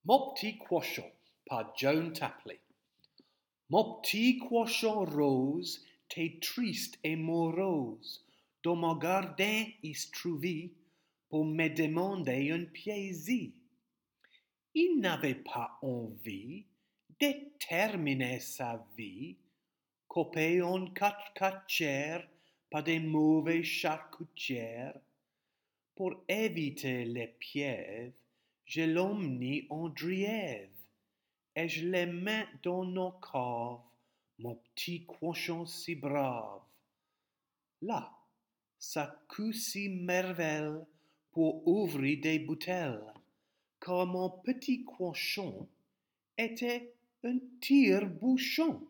Mon petit cochon par Joan Tapley. Mon petit cochon rose, t'es triste et morose, dans mon jardin il se trouvait pour me demander un plaisir. Il n'avait pas envie de terminer sa vie, coupé en quatre quartiers par des mauvais charcutières. Pour éviter les pièves, je l'emmenai en driève, et je les mets dans nos caves, mon petit cochon si brave. Là, ça coûte si merveille pour ouvrir des bouteilles, car mon petit cochon était un tire-bouchon.